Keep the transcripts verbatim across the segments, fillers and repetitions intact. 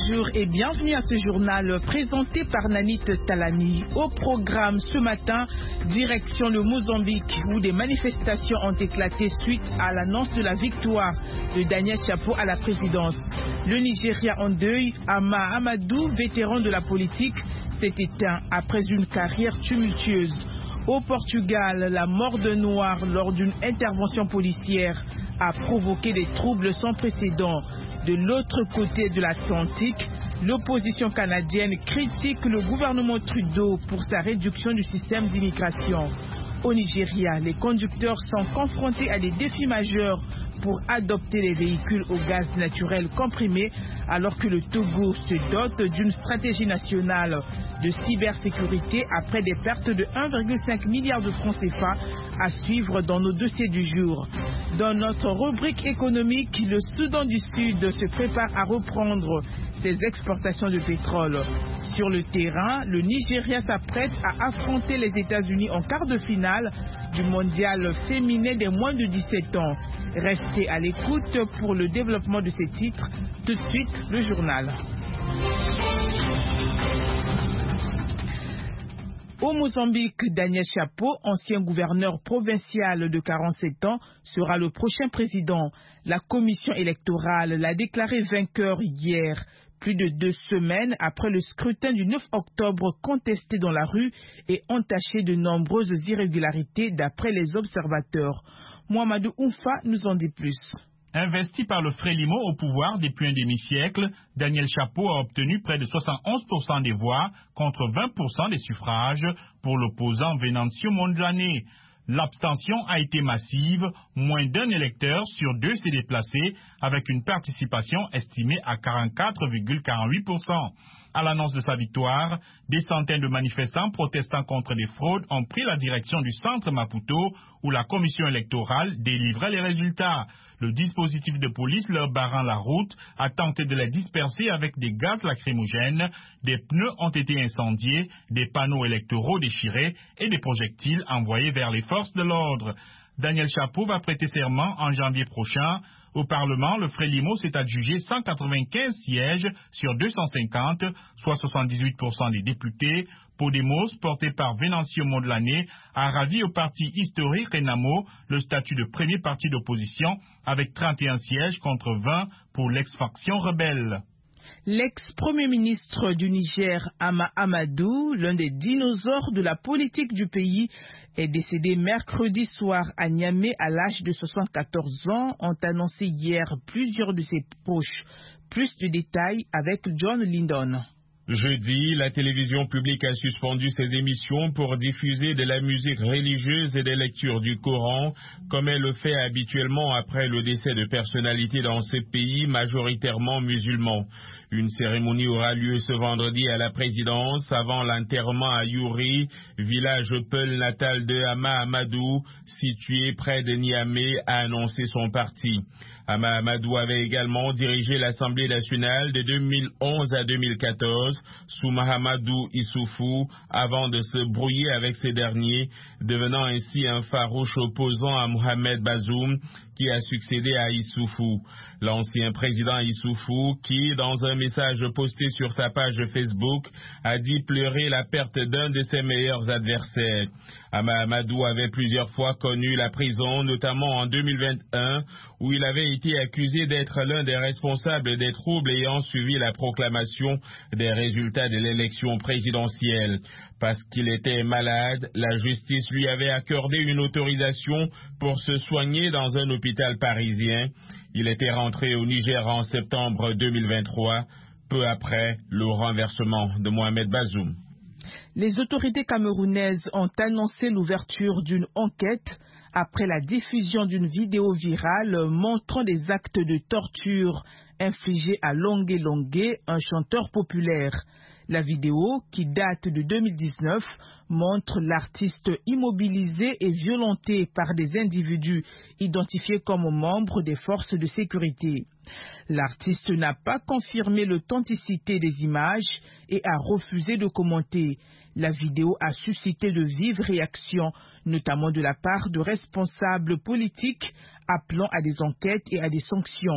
Bonjour et bienvenue à ce journal présenté par Nanit Talani. Au programme ce matin, direction le Mozambique où des manifestations ont éclaté suite à l'annonce de la victoire de Daniel Chapo à la présidence. Le Nigeria en deuil, Ama Amadou, vétéran de la politique, s'est éteint après une carrière tumultueuse. Au Portugal, la mort d'un noir lors d'une intervention policière a provoqué des troubles sans précédent. De l'autre côté de l'Atlantique, l'opposition canadienne critique le gouvernement Trudeau pour sa réduction du système d'immigration. Au Nigeria, les conducteurs sont confrontés à des défis majeurs pour adopter les véhicules au gaz naturel comprimé, alors que le Togo se dote d'une stratégie nationale de cybersécurité après des pertes de un virgule cinq milliard de francs C F A à suivre dans nos dossiers du jour. Dans notre rubrique économique, le Soudan du Sud se prépare à reprendre ses exportations de pétrole. Sur le terrain, le Nigeria s'apprête à affronter les États-Unis en quart de finale du mondial féminin des moins de dix-sept ans. Restez à l'écoute pour le développement de ces titres. Tout de suite, le journal. Au Mozambique, Daniel Chapo, ancien gouverneur provincial de quarante-sept ans, sera le prochain président. La commission électorale l'a déclaré vainqueur hier, plus de deux semaines après le scrutin du neuf octobre contesté dans la rue et entaché de nombreuses irrégularités d'après les observateurs. Mohamedou Oumfa nous en dit plus. Investi par le Frélimo au pouvoir depuis un demi-siècle, Daniel Chapo a obtenu près de soixante et onze pour cent des voix contre vingt pour cent des suffrages pour l'opposant Venancio Mondlane. L'abstention a été massive, moins d'un électeur sur deux s'est déplacé avec une participation estimée à quarante-quatre virgule quarante-huit pour cent. À l'annonce de sa victoire, des centaines de manifestants protestant contre des fraudes ont pris la direction du centre Maputo où la commission électorale délivrait les résultats. Le dispositif de police leur barrant la route a tenté de les disperser avec des gaz lacrymogènes, des pneus ont été incendiés, des panneaux électoraux déchirés et des projectiles envoyés vers les forces de l'ordre. Daniel Chapo va prêter serment en janvier prochain. Au Parlement, le Frélimo s'est adjugé cent quatre-vingt-quinze sièges sur deux cent cinquante, soit soixante-dix-huit pour cent des députés. Podemos, porté par Venancio Mondlane, a ravi au parti historique Renamo le statut de premier parti d'opposition avec trente et un sièges contre vingt pour l'ex-faction rebelle. L'ex-premier ministre du Niger, Ama Amadou, l'un des dinosaures de la politique du pays, est décédé mercredi soir à Niamey à l'âge de soixante-quatorze ans, ont annoncé hier plusieurs de ses proches. Plus de détails avec John Lindon. Jeudi, la télévision publique a suspendu ses émissions pour diffuser de la musique religieuse et des lectures du Coran, comme elle le fait habituellement après le décès de personnalités dans ce pays majoritairement musulmans. Une cérémonie aura lieu ce vendredi à la présidence avant l'enterrement à Youri, village Peul natal de Ama Amadou, situé près de Niamey, a annoncé son parti. Ama Amadou avait également dirigé l'Assemblée nationale de deux mille onze à deux mille quatorze sous Mahamadou Issoufou avant de se brouiller avec ces derniers, devenant ainsi un farouche opposant à Mohamed Bazoum qui a succédé à Issoufou. L'ancien président Issoufou qui, dans un message posté sur sa page Facebook, a dit pleurer la perte d'un de ses meilleurs adversaires. Ama Amadou avait plusieurs fois connu la prison, notamment en deux mille vingt et un, où il avait été accusé d'être l'un des responsables des troubles ayant suivi la proclamation des résultats de l'élection présidentielle. Parce qu'il était malade, la justice lui avait accordé une autorisation pour se soigner dans un hôpital parisien. Il était rentré au Niger en septembre deux mille vingt-trois, peu après le renversement de Mohamed Bazoum. Les autorités camerounaises ont annoncé l'ouverture d'une enquête après la diffusion d'une vidéo virale montrant des actes de torture infligés à Longué Longué, un chanteur populaire. La vidéo, qui date de deux mille dix-neuf, montre l'artiste immobilisé et violenté par des individus identifiés comme membres des forces de sécurité. L'artiste n'a pas confirmé l'authenticité des images et a refusé de commenter. La vidéo a suscité de vives réactions, notamment de la part de responsables politiques appelant à des enquêtes et à des sanctions.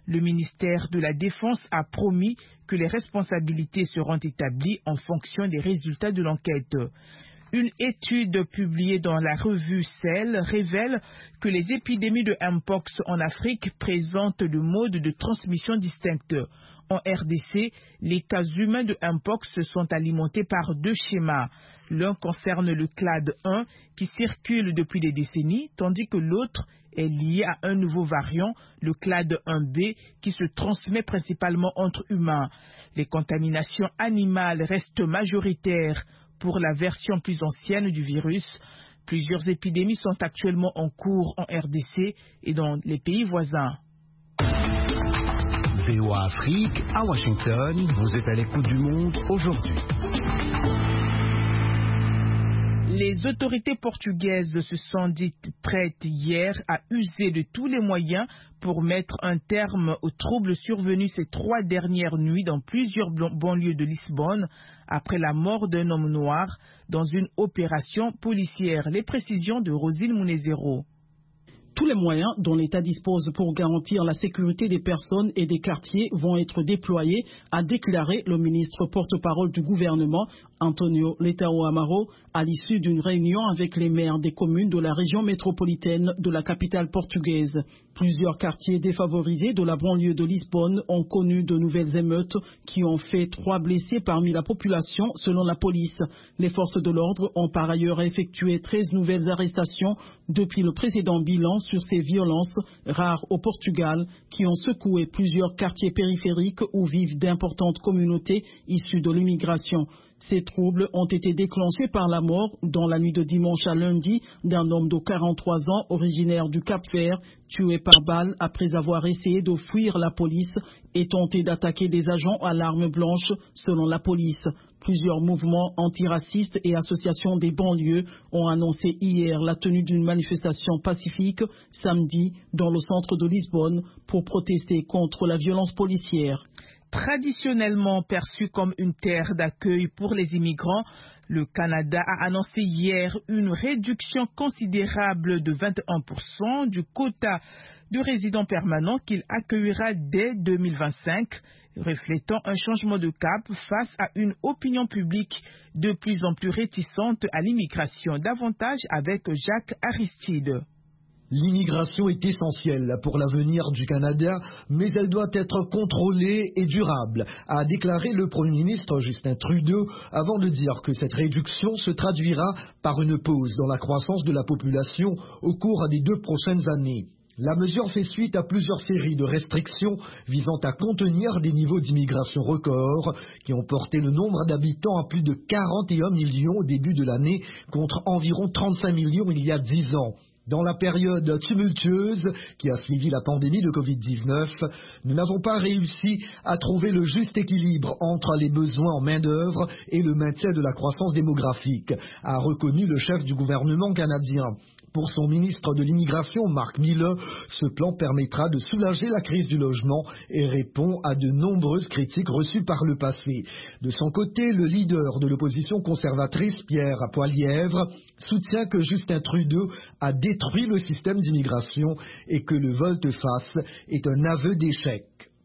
Le ministère de la Défense a promis que les responsabilités seront établies en fonction des résultats de l'enquête. Une étude publiée dans la revue Cell révèle que les épidémies de Mpox en Afrique présentent de modes de transmission distincts. En R D C, les cas humains de Mpox sont alimentés par deux schémas. L'un concerne le clade un qui circule depuis des décennies, tandis que l'autre est lié à un nouveau variant, le clade un B, qui se transmet principalement entre humains. Les contaminations animales restent majoritaires pour la version plus ancienne du virus. Plusieurs épidémies sont actuellement en cours en R D C et dans les pays voisins. V O A Afrique, à Washington, vous êtes à l'écoute du monde aujourd'hui. Les autorités portugaises se sont dites prêtes hier à user de tous les moyens pour mettre un terme aux troubles survenus ces trois dernières nuits dans plusieurs banlieues de Lisbonne après la mort d'un homme noir dans une opération policière. Les précisions de Rosine Munezero. Tous les moyens dont l'État dispose pour garantir la sécurité des personnes et des quartiers vont être déployés, a déclaré le ministre porte-parole du gouvernement, Antonio Letao Amaro, à l'issue d'une réunion avec les maires des communes de la région métropolitaine de la capitale portugaise. Plusieurs quartiers défavorisés de la banlieue de Lisbonne ont connu de nouvelles émeutes qui ont fait trois blessés parmi la population, selon la police. Les forces de l'ordre ont par ailleurs effectué treize nouvelles arrestations depuis le précédent bilan sur ces violences rares au Portugal qui ont secoué plusieurs quartiers périphériques où vivent d'importantes communautés issues de l'immigration. Ces troubles ont été déclenchés par la mort, dans la nuit de dimanche à lundi, d'un homme de quarante-trois ans originaire du Cap-Vert, tué par balle après avoir essayé de fuir la police et tenté d'attaquer des agents à l'arme blanche, selon la police. Plusieurs mouvements antiracistes et associations des banlieues ont annoncé hier la tenue d'une manifestation pacifique samedi dans le centre de Lisbonne pour protester contre la violence policière. Traditionnellement perçu comme une terre d'accueil pour les immigrants, le Canada a annoncé hier une réduction considérable de vingt et un pour cent du quota de résidents permanents qu'il accueillera dès deux mille vingt-cinq, reflétant un changement de cap face à une opinion publique de plus en plus réticente à l'immigration. Davantage avec Jacques Aristide. L'immigration est essentielle pour l'avenir du Canada, mais elle doit être contrôlée et durable, a déclaré le Premier ministre Justin Trudeau avant de dire que cette réduction se traduira par une pause dans la croissance de la population au cours des deux prochaines années. La mesure fait suite à plusieurs séries de restrictions visant à contenir des niveaux d'immigration records qui ont porté le nombre d'habitants à plus de quarante et un millions au début de l'année contre environ trente-cinq millions il y a dix ans. Dans la période tumultueuse qui a suivi la pandémie de covid dix-neuf, nous n'avons pas réussi à trouver le juste équilibre entre les besoins en main-d'œuvre et le maintien de la croissance démographique, a reconnu le chef du gouvernement canadien. Pour son ministre de l'immigration, Marc Miller, ce plan permettra de soulager la crise du logement et répond à de nombreuses critiques reçues par le passé. De son côté, le leader de l'opposition conservatrice, Pierre Poilievre, soutient que Justin Trudeau a détruit le système d'immigration et que le volte-face est un aveu d'échec.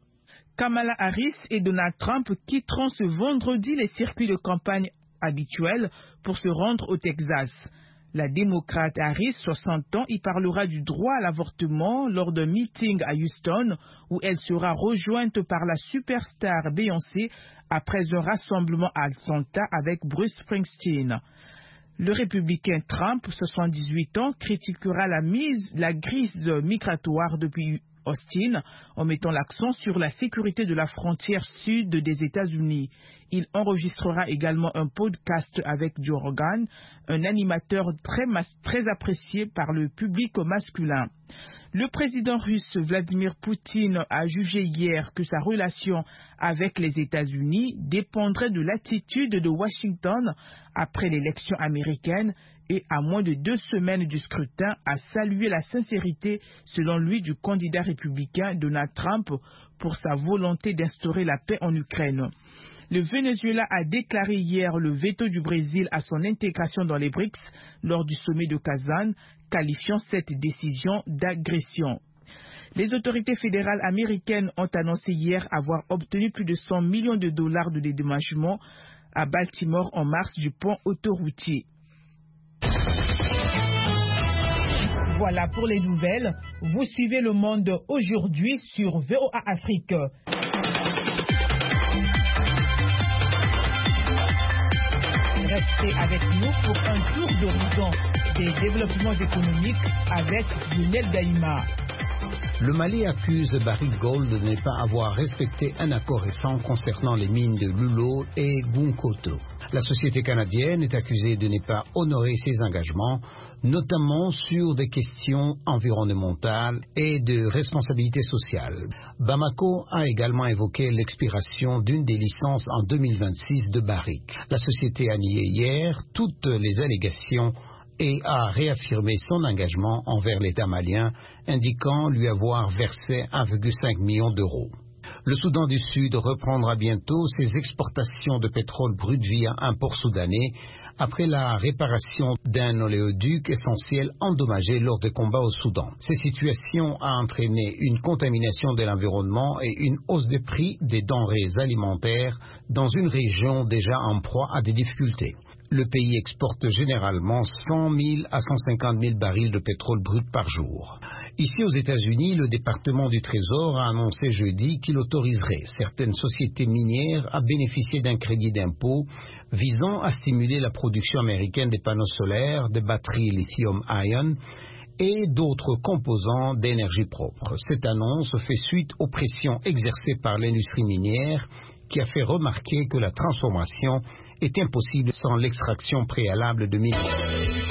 Kamala Harris et Donald Trump quitteront ce vendredi les circuits de campagne habituels pour se rendre au Texas. La démocrate Harris, soixante ans, y parlera du droit à l'avortement lors d'un meeting à Houston où elle sera rejointe par la superstar Beyoncé après un rassemblement à Atlanta avec Bruce Springsteen. Le républicain Trump, soixante-dix-huit ans, critiquera la mise, la crise migratoire depuis Austin en mettant l'accent sur la sécurité de la frontière sud des États-Unis. Il enregistrera également un podcast avec Joe Rogan, un animateur très, très apprécié par le public masculin. Le président russe Vladimir Poutine a jugé hier que sa relation avec les États-Unis dépendrait de l'attitude de Washington après l'élection américaine et à moins de deux semaines du scrutin a salué la sincérité, selon lui, du candidat républicain Donald Trump pour sa volonté d'instaurer la paix en Ukraine. Le Venezuela a déclaré hier le veto du Brésil à son intégration dans les B R I C S lors du sommet de Kazan, qualifiant cette décision d'agression. Les autorités fédérales américaines ont annoncé hier avoir obtenu plus de cent millions de dollars de dédommagement à Baltimore en mars du pont autoroutier. Voilà pour les nouvelles. Vous suivez Le Monde aujourd'hui sur V O A Afrique. Restez avec nous pour un tour d'horizon des développements économiques avec Lionel Gaïma. Le Mali accuse Barrick Gold de ne pas avoir respecté un accord récent concernant les mines de Lulo et Gounkoto. La société canadienne est accusée de ne pas honorer ses engagements, notamment sur des questions environnementales et de responsabilité sociale. Bamako a également évoqué l'expiration d'une des licences en deux mille vingt-six de Barrick. La société a nié hier toutes les allégations et a réaffirmé son engagement envers l'État malien, indiquant lui avoir versé un virgule cinq million d'euros. Le Soudan du Sud reprendra bientôt ses exportations de pétrole brut via un port soudanais après la réparation d'un oléoduc essentiel endommagé lors des combats au Soudan. Cette situation a entraîné une contamination de l'environnement et une hausse des prix des denrées alimentaires dans une région déjà en proie à des difficultés. Le pays exporte généralement cent mille à cent cinquante mille barils de pétrole brut par jour. Ici aux États-Unis, le département du Trésor a annoncé jeudi qu'il autoriserait certaines sociétés minières à bénéficier d'un crédit d'impôt visant à stimuler la production américaine des panneaux solaires, des batteries lithium-ion et d'autres composants d'énergie propre. Cette annonce fait suite aux pressions exercées par l'industrie minière qui a fait remarquer que la transformation est impossible sans l'extraction préalable de minerais.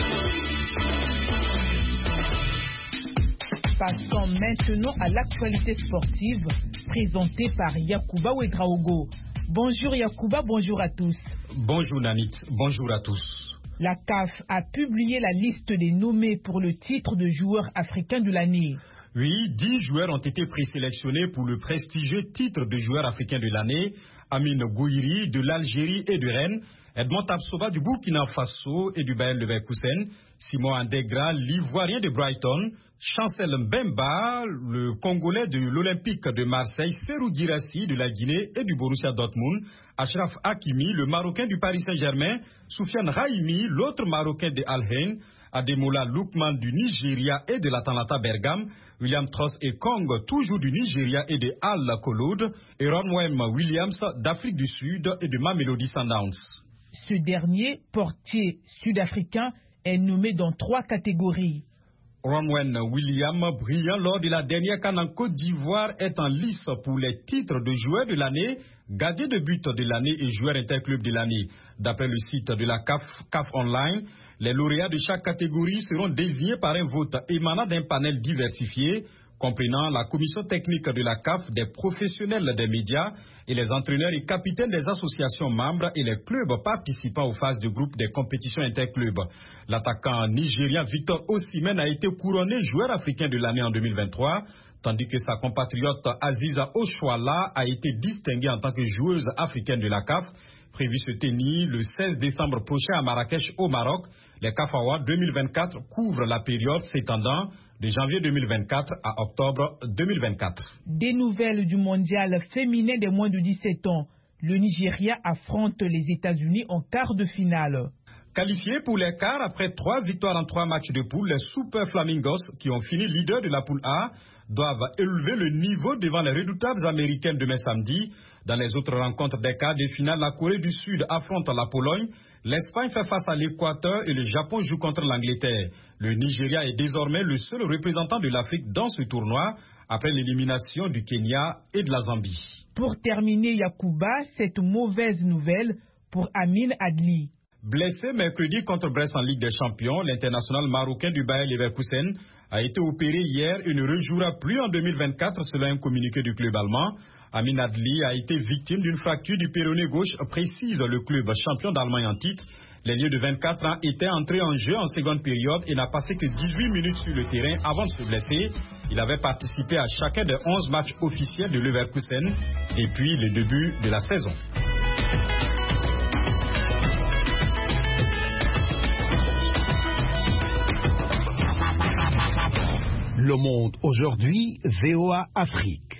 Passons maintenant à l'actualité sportive présentée par Yacouba Ouedraogo. Bonjour Yacouba, bonjour à tous. Bonjour Nanit, bonjour à tous. La C A F a publié la liste des nommés pour le titre de joueur africain de l'année. Oui, dix joueurs ont été présélectionnés pour le prestigieux titre de joueur africain de l'année. Amine Gouiri de l'Algérie et de Rennes, Edmond Tapsoba du Burkina Faso et du Bayer Leverkusen, Simon Andegra, l'Ivoirien de Brighton, Chancel Mbemba, le Congolais de l'Olympique de Marseille, Serou Girassi de la Guinée et du Borussia Dortmund, Achraf Hakimi, le Marocain du Paris Saint-Germain, Soufiane Raimi, l'autre Marocain de Al Ain, Ademola Lookman du Nigeria et de l'Atalanta Bergame, William Tross et Kong, toujours du Nigeria et de Al Kholoud, et Ronwem Williams d'Afrique du Sud et de Mamelodi Sundowns. Ce dernier, portier sud-africain, est nommé dans trois catégories. Ronwen Williams, brillant lors de la dernière CAN en Côte d'Ivoire, est en lice pour les titres de joueur de l'année, gardien de but de l'année et joueur interclub de l'année. D'après le site de la C A F, C A F Online, les lauréats de chaque catégorie seront désignés par un vote émanant d'un panel diversifié, comprenant la commission technique de la C A F, des professionnels des médias et les entraîneurs et capitaines des associations membres et les clubs participant aux phases de groupe des compétitions interclubs. L'attaquant nigérien Victor Osimhen a été couronné joueur africain de l'année en deux mille vingt-trois, tandis que sa compatriote Aziza Oshoala a été distinguée en tant que joueuse africaine de la C A F, prévu se tenir le seize décembre prochain à Marrakech au Maroc. Les C A F Awards deux mille vingt-quatre couvrent la période s'étendant de janvier deux mille vingt-quatre à octobre deux mille vingt-quatre. Des nouvelles du mondial féminin des moins de dix-sept ans. Le Nigeria affronte les États-Unis en quart de finale. Qualifiés pour les quarts après trois victoires en trois matchs de poule, les Super Flamingos, qui ont fini leader de la poule A, doivent élever le niveau devant les redoutables américaines demain samedi. Dans les autres rencontres des quarts de finale, la Corée du Sud affronte la Pologne, l'Espagne fait face à l'Équateur et le Japon joue contre l'Angleterre. Le Nigeria est désormais le seul représentant de l'Afrique dans ce tournoi, après l'élimination du Kenya et de la Zambie. Pour terminer, Yacouba, cette mauvaise nouvelle pour Amine Adli. Blessé mercredi contre Brest en Ligue des Champions, l'international marocain du Bayer Leverkusen a été opéré hier et ne rejouera plus en deux mille vingt-quatre selon un communiqué du club allemand. Amine Adli a été victime d'une fracture du péroné gauche, précise le club champion d'Allemagne en titre. L'ailier de vingt-quatre ans était entré en jeu en seconde période et n'a passé que dix-huit minutes sur le terrain avant de se blesser. Il avait participé à chacun des onze matchs officiels de Leverkusen depuis le début de la saison. Le Monde aujourd'hui, V O A Afrique.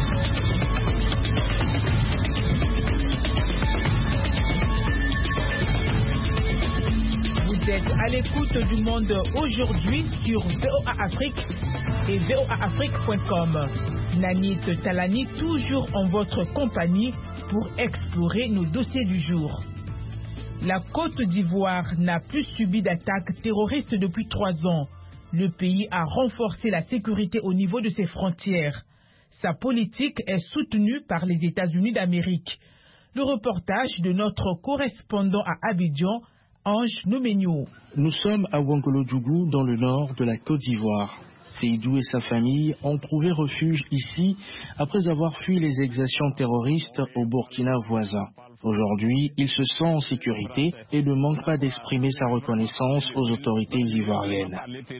Vous êtes à l'écoute du Monde aujourd'hui sur V O A Afrique et V O A Afrique point com. Nanit Talani toujours en votre compagnie pour explorer nos dossiers du jour. La Côte d'Ivoire n'a plus subi d'attaques terroristes depuis trois ans. Le pays a renforcé la sécurité au niveau de ses frontières. Sa politique est soutenue par les États-Unis d'Amérique. Le reportage de notre correspondant à Abidjan, Ange Nomenyo. Nous sommes à Ouangolo-Djougou, dans le nord de la Côte d'Ivoire. Seydou et sa famille ont trouvé refuge ici après avoir fui les exactions terroristes au Burkina voisin. Aujourd'hui, il se sent en sécurité et ne manque pas d'exprimer sa reconnaissance aux autorités ivoiriennes.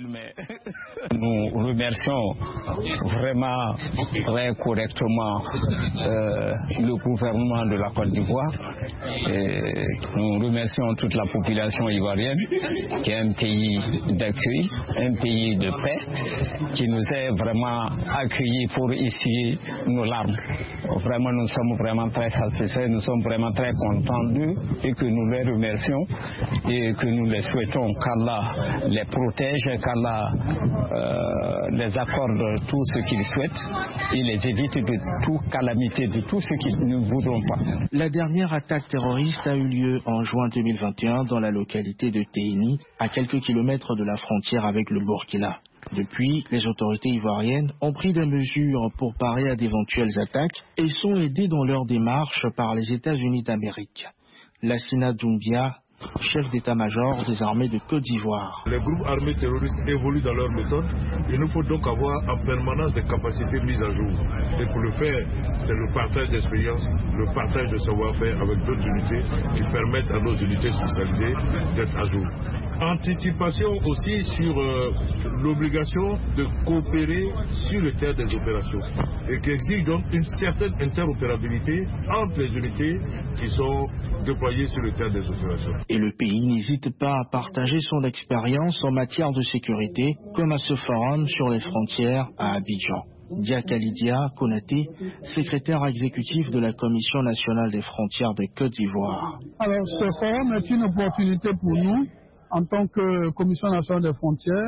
Nous remercions vraiment très correctement euh, le gouvernement de la Côte d'Ivoire. Et nous remercions toute la population ivoirienne qui est un pays d'accueil, un pays de paix, qui nous a vraiment accueillis pour essuyer nos larmes. Vraiment, nous sommes vraiment très satisfaits, nous sommes vraiment très contents d'eux et que nous les remercions et que nous les souhaitons qu'Allah les protège, qu'Allah euh, les accorde tout ce qu'ils souhaitent et les évite de toute calamité, de tout ce qu'ils ne voudront pas. La dernière attaque terroriste a eu lieu en juin deux mille vingt et un dans la localité de Téhéni, à quelques kilomètres de la frontière avec le Burkina. Depuis, les autorités ivoiriennes ont pris des mesures pour parer à d'éventuelles attaques et sont aidées dans leur démarche par les États-Unis d'Amérique. Lassina Doumbia, chef d'état-major des armées de Côte d'Ivoire. Les groupes armés terroristes évoluent dans leur méthode. Il nous faut donc avoir en permanence des capacités mises à jour. Et pour le faire, c'est le partage d'expérience, le partage de savoir-faire avec d'autres unités qui permettent à nos unités spécialisées d'être à jour. Anticipation aussi sur euh, l'obligation de coopérer sur le terrain des opérations et qui exige donc une certaine interopérabilité entre les unités qui sont déployées sur le terrain des opérations. Et le pays n'hésite pas à partager son expérience en matière de sécurité, comme à ce forum sur les frontières à Abidjan. Diakalidia Konaté, secrétaire exécutif de la Commission nationale des frontières de Côte d'Ivoire. Alors, ce forum est une opportunité pour nous, en tant que Commission nationale des frontières,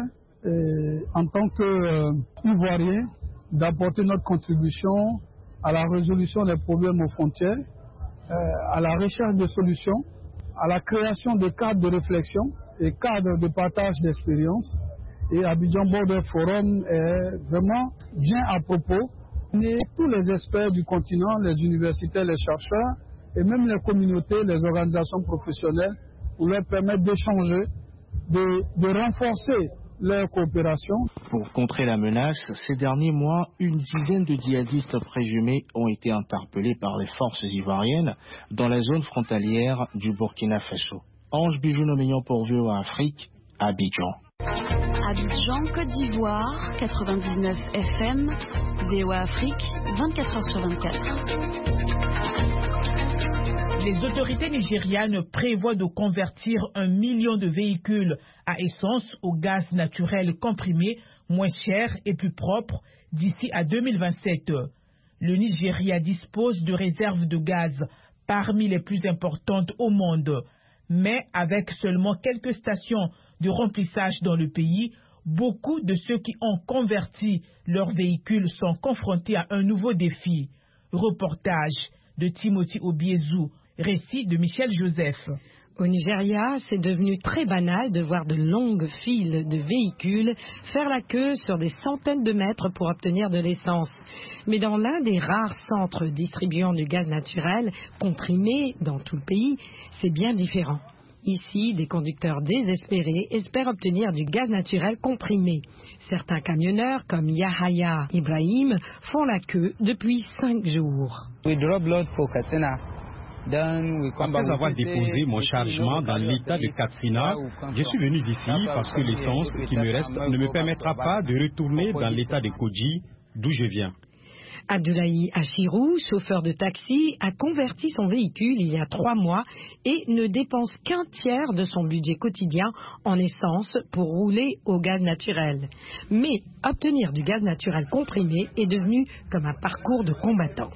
et en tant qu'Ivoiriens, euh, d'apporter notre contribution à la résolution des problèmes aux frontières, euh, à la recherche de solutions, à la création de cadres de réflexion et cadres de partage d'expérience. Et Abidjan Border Forum est vraiment bien à propos. Et tous les experts du continent, les universités, les chercheurs, et même les communautés, les organisations professionnelles, pour leur permettre d'échanger, de, de renforcer leur coopération. Pour contrer la menace, ces derniers mois, une dizaine de djihadistes présumés ont été interpellés par les forces ivoiriennes dans la zone frontalière du Burkina Faso. Ange Bijou-Noménian pour V O A Afrique, Abidjan. Abidjan, Côte d'Ivoire, quatre-vingt-dix-neuf F M, V O A Afrique, vingt-quatre heures sur vingt-quatre. Les autorités nigérianes prévoient de convertir un million de véhicules à essence au gaz naturel comprimé, moins cher et plus propre d'ici à deux mille vingt-sept. Le Nigeria dispose de réserves de gaz parmi les plus importantes au monde, mais avec seulement quelques stations de remplissage dans le pays, beaucoup de ceux qui ont converti leurs véhicules sont confrontés à un nouveau défi. Reportage de Timothy Obiezou. Récit de Michel Joseph. Au Nigeria, c'est devenu très banal de voir de longues files de véhicules faire la queue sur des centaines de mètres pour obtenir de l'essence. Mais dans l'un des rares centres distribuant du gaz naturel comprimé dans tout le pays, c'est bien différent. Ici, des conducteurs désespérés espèrent obtenir du gaz naturel comprimé. Certains camionneurs, comme Yahaya Ibrahim, font la queue depuis cinq jours. Après avoir déposé mon chargement dans l'état de Katsina, je suis venu d'ici parce que l'essence qui me reste ne me permettra pas de retourner dans l'état de Koji, d'où je viens. Abdoulaye Achirou, chauffeur de taxi, a converti son véhicule il y a trois mois et ne dépense qu'un tiers de son budget quotidien en essence pour rouler au gaz naturel. Mais obtenir du gaz naturel comprimé est devenu comme un parcours de combattant.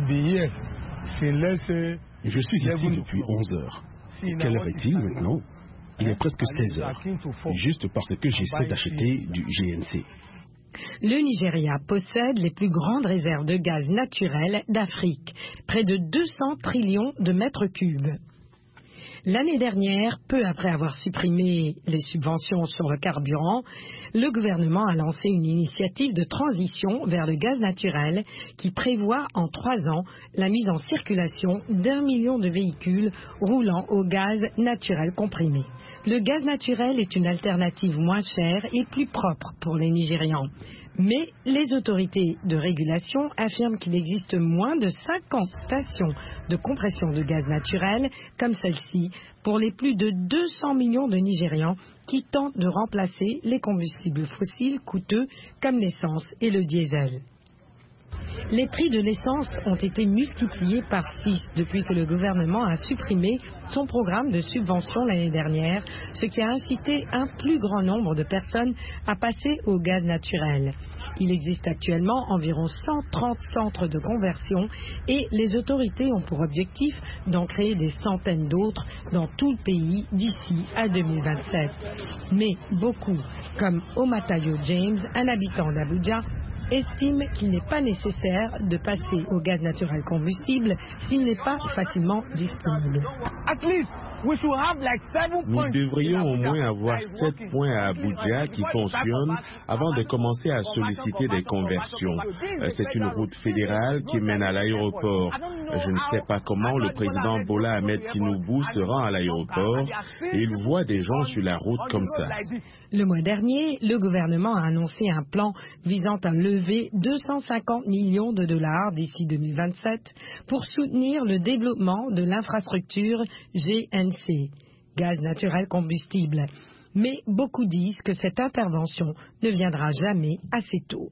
Je suis ici depuis onze heures. Quelle heure est-il maintenant? Il est presque seize heures, juste parce que j'essaie d'acheter du G N C. Le Nigeria possède les plus grandes réserves de gaz naturel d'Afrique, près de deux cents trillions de mètres cubes. L'année dernière, peu après avoir supprimé les subventions sur le carburant, le gouvernement a lancé une initiative de transition vers le gaz naturel qui prévoit en trois ans la mise en circulation d'un million de véhicules roulant au gaz naturel comprimé. Le gaz naturel est une alternative moins chère et plus propre pour les Nigérians. Mais les autorités de régulation affirment qu'il existe moins de cinquante stations de compression de gaz naturel comme celle-ci pour les plus de deux cents millions de Nigérians qui tentent de remplacer les combustibles fossiles coûteux comme l'essence et le diesel. Les prix de l'essence ont été multipliés par six depuis que le gouvernement a supprimé son programme de subvention l'année dernière, ce qui a incité un plus grand nombre de personnes à passer au gaz naturel. Il existe actuellement environ cent trente centres de conversion et les autorités ont pour objectif d'en créer des centaines d'autres dans tout le pays d'ici à deux mille vingt-sept. Mais beaucoup, comme Omatayo James, un habitant d'Abuja, estime qu'il n'est pas nécessaire de passer au gaz naturel combustible s'il n'est pas facilement disponible. Nous devrions au moins avoir sept points à Abuja qui fonctionnent avant de commencer à solliciter des conversions. C'est une route fédérale qui mène à l'aéroport. Je ne sais pas comment le président Bola Ahmed Tinubu se rend à l'aéroport et il voit des gens sur la route comme ça. Le mois dernier, le gouvernement a annoncé un plan visant à lever deux cent cinquante millions de dollars d'ici deux mille vingt-sept pour soutenir le développement de l'infrastructure G N C, gaz naturel combustible. Mais beaucoup disent que cette intervention ne viendra jamais assez tôt.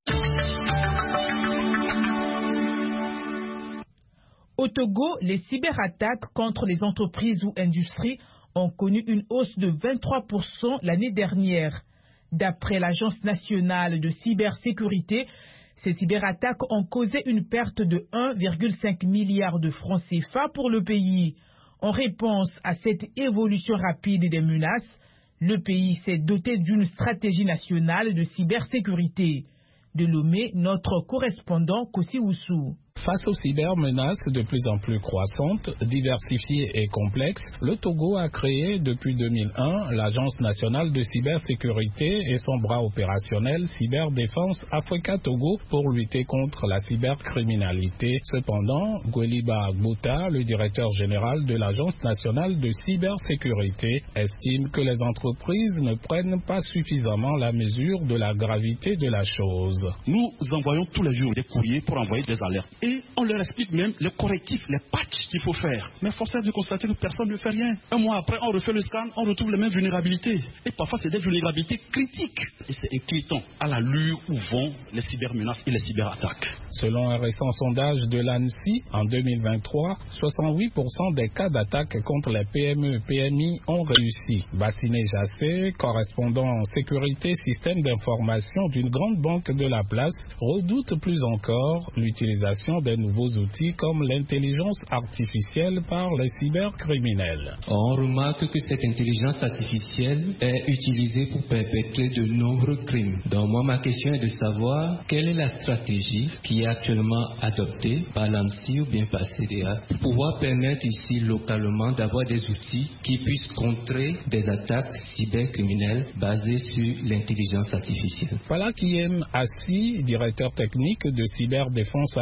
Au Togo, les cyberattaques contre les entreprises ou industries ont connu une hausse de vingt-trois pour cent l'année dernière. D'après l'Agence nationale de cybersécurité, ces cyberattaques ont causé une perte de un virgule cinq milliard de francs C F A pour le pays. En réponse à cette évolution rapide des menaces, le pays s'est doté d'une stratégie nationale de cybersécurité. De Lomé, notre correspondant Kossi Oussou. Face aux cybermenaces de plus en plus croissantes, diversifiées et complexes, le Togo a créé depuis deux mille un l'Agence nationale de cybersécurité et son bras opérationnel Cyberdéfense Africa Togo pour lutter contre la cybercriminalité. Cependant, Gweliba Agbouta, le directeur général de l'Agence nationale de cybersécurité, estime que les entreprises ne prennent pas suffisamment la mesure de la gravité de la chose. Nous envoyons tous les jours des courriers pour envoyer des alertes. Et on leur explique même les correctifs, les patchs qu'il faut faire. Mais force est de constater que personne ne fait rien. Un mois après, on refait le scan, on retrouve les mêmes vulnérabilités. Et parfois, c'est des vulnérabilités critiques. Et c'est inquiétant à l'allure où vont les cybermenaces et les cyberattaques. Selon un récent sondage de l'ANSSI, en deux mille vingt-trois, soixante-huit pour cent des cas d'attaque contre les P M E P M I ont réussi. Bassiné Jassé, correspondant en sécurité système d'information d'une grande banque de la place, redoute plus encore l'utilisation des nouveaux outils comme l'intelligence artificielle par les cybercriminels. On remarque que cette intelligence artificielle est utilisée pour perpétrer de nombreux crimes. Donc moi, ma question est de savoir quelle est la stratégie qui est actuellement adoptée par l'ANSSI ou bien par C D A pour pouvoir permettre ici localement d'avoir des outils qui puissent contrer des attaques cybercriminelles basées sur l'intelligence artificielle. Palakiem Assi, directeur technique de Cyberdéfense Africa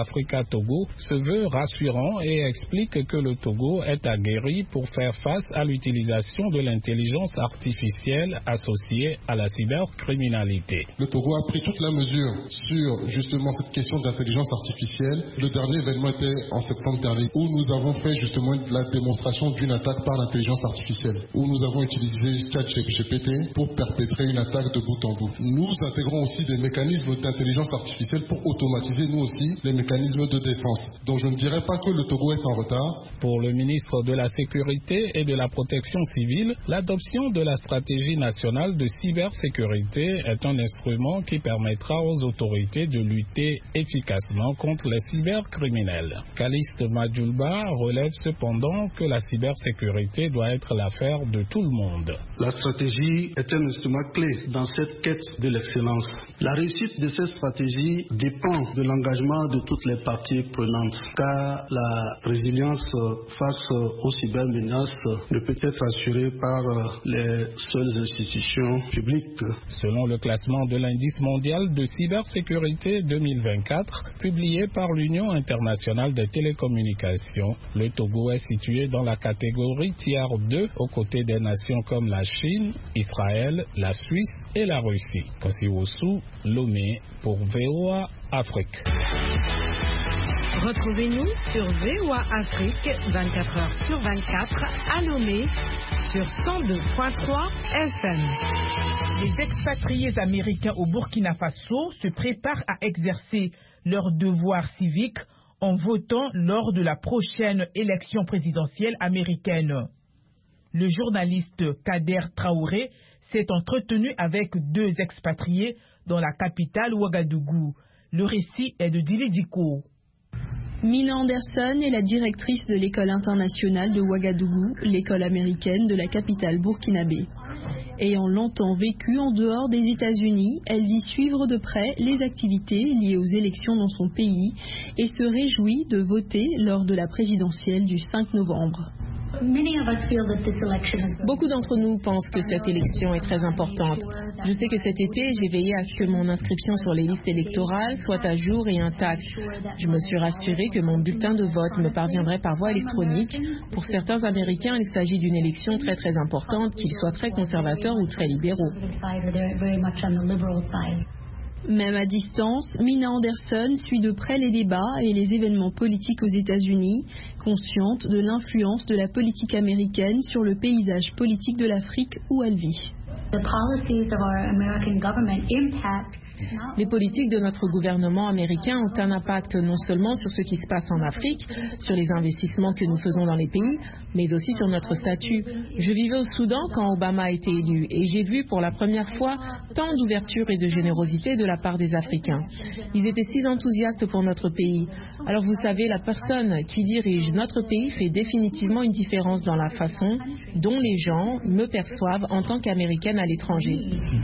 Togo se veut rassurant et explique que le Togo est aguerri pour faire face à l'utilisation de l'intelligence artificielle associée à la cybercriminalité. Le Togo a pris toutes les mesures sur justement cette question d'intelligence artificielle. Le dernier événement était en septembre dernier où nous avons fait justement la démonstration d'une attaque par l'intelligence artificielle, où nous avons utilisé ChatGPT pour perpétrer une attaque de bout en bout. Nous intégrons aussi des mécanismes d'intelligence artificielle pour automatiser nous aussi les mécanismes de défense. Donc je ne dirais pas que le Togo est en retard. Pour le ministre de la Sécurité et de la Protection civile, l'adoption de la stratégie nationale de cybersécurité est un instrument qui permettra aux autorités de lutter efficacement contre les cybercriminels. Caliste Madjoulba relève cependant que la cybersécurité doit être l'affaire de tout le monde. La stratégie est un instrument clé dans cette quête de l'excellence. La réussite de cette stratégie dépend de l'engagement de toutes les parties prenantes, car la résilience face aux cybermenaces ne peut être assurée par les seules institutions publiques. Selon le classement de l'indice mondial de cybersécurité deux mille vingt-quatre, publié par l'Union internationale des télécommunications, le Togo est situé dans la catégorie tiers deux aux côtés des nations comme la Chine, Israël, la Suisse et la Russie. Kosiwosu, Lomé pour V O A Afrique. Retrouvez-nous sur V O A Afrique vingt-quatre heures sur vingt-quatre à Lomé sur cent deux virgule trois F M. Les expatriés américains au Burkina Faso se préparent à exercer leurs devoirs civiques en votant lors de la prochaine élection présidentielle américaine. Le journaliste Kader Traoré s'est entretenu avec deux expatriés dans la capitale Ouagadougou. Le récit est de Dili Diko. Mina Anderson est la directrice de l'école internationale de Ouagadougou, l'école américaine de la capitale burkinabé. Ayant longtemps vécu en dehors des États-Unis, elle dit suivre de près les activités liées aux élections dans son pays et se réjouit de voter lors de la présidentielle du cinq novembre. Beaucoup d'entre nous pensent que cette élection est très importante. Je sais que cet été, j'ai veillé à ce que mon inscription sur les listes électorales soit à jour et intacte. Je me suis rassurée que mon bulletin de vote me parviendrait par voie électronique. Pour certains Américains, il s'agit d'une élection très très importante, qu'ils soient très conservateurs ou très libéraux. Même à distance, Mina Anderson suit de près les débats et les événements politiques aux États-Unis, consciente de l'influence de la politique américaine sur le paysage politique de l'Afrique où elle vit. Les politiques de notre gouvernement américain ont un impact non seulement sur ce qui se passe en Afrique, sur les investissements que nous faisons dans les pays, mais aussi sur notre statut. Je vivais au Soudan quand Obama a été élu et j'ai vu pour la première fois tant d'ouverture et de générosité de la part des Africains. Ils étaient si enthousiastes pour notre pays. Alors vous savez, la personne qui dirige notre pays fait définitivement une différence dans la façon dont les gens me perçoivent en tant qu'Américaine à l'étranger.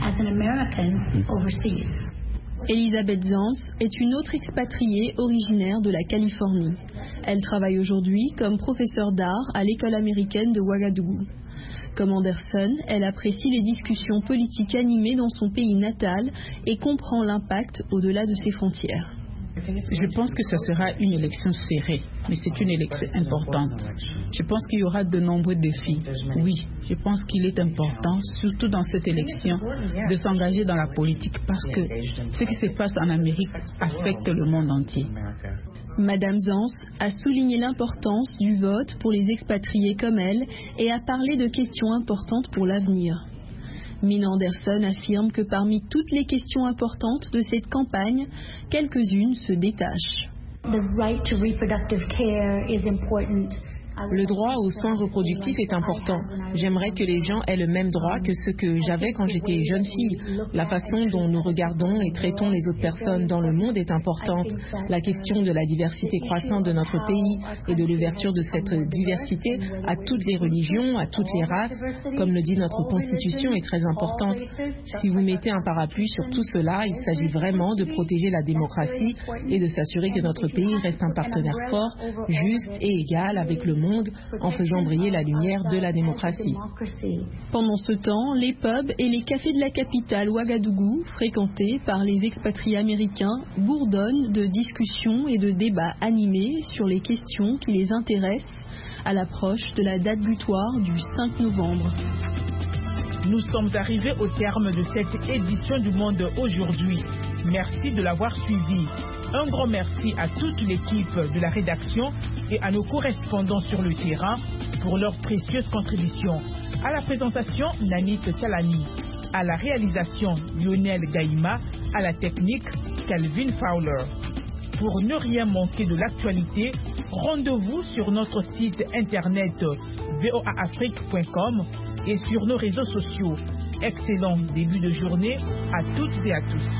Elisabeth Zans est une autre expatriée originaire de la Californie. Elle travaille aujourd'hui comme professeure d'art à l'école américaine de Ouagadougou. Comme Anderson, elle apprécie les discussions politiques animées dans son pays natal et comprend l'impact au-delà de ses frontières. Je pense que ce sera une élection serrée, mais c'est une élection importante. Je pense qu'il y aura de nombreux défis. Oui, je pense qu'il est important, surtout dans cette élection, de s'engager dans la politique parce que ce qui se passe en Amérique affecte le monde entier. Madame Zans a souligné l'importance du vote pour les expatriés comme elle et a parlé de questions importantes pour l'avenir. Mina Anderson affirme que parmi toutes les questions importantes de cette campagne, quelques-unes se détachent. Le droit aux soins reproductifs est important. J'aimerais que les gens aient le même droit que ceux que j'avais quand j'étais jeune fille. La façon dont nous regardons et traitons les autres personnes dans le monde est importante. La question de la diversité croissante de notre pays et de l'ouverture de cette diversité à toutes les religions, à toutes les races, comme le dit notre Constitution, est très importante. Si vous mettez un parapluie sur tout cela, il s'agit vraiment de protéger la démocratie et de s'assurer que notre pays reste un partenaire fort, juste et égal avec le monde monde en faisant briller la lumière de la démocratie. Pendant ce temps, les pubs et les cafés de la capitale Ouagadougou, fréquentés par les expatriés américains, bourdonnent de discussions et de débats animés sur les questions qui les intéressent à l'approche de la date butoir du cinq novembre. Nous sommes arrivés au terme de cette édition du Monde aujourd'hui. Merci de l'avoir suivi. Un grand merci à toute l'équipe de la rédaction et à nos correspondants sur le terrain pour leurs précieuses contributions. À la présentation, Nanit Talani. À la réalisation, Lionel Gaïma. À la technique, Calvin Fowler. Pour ne rien manquer de l'actualité, rendez-vous sur notre site internet v o a afrique point com et sur nos réseaux sociaux. Excellent début de journée à toutes et à tous.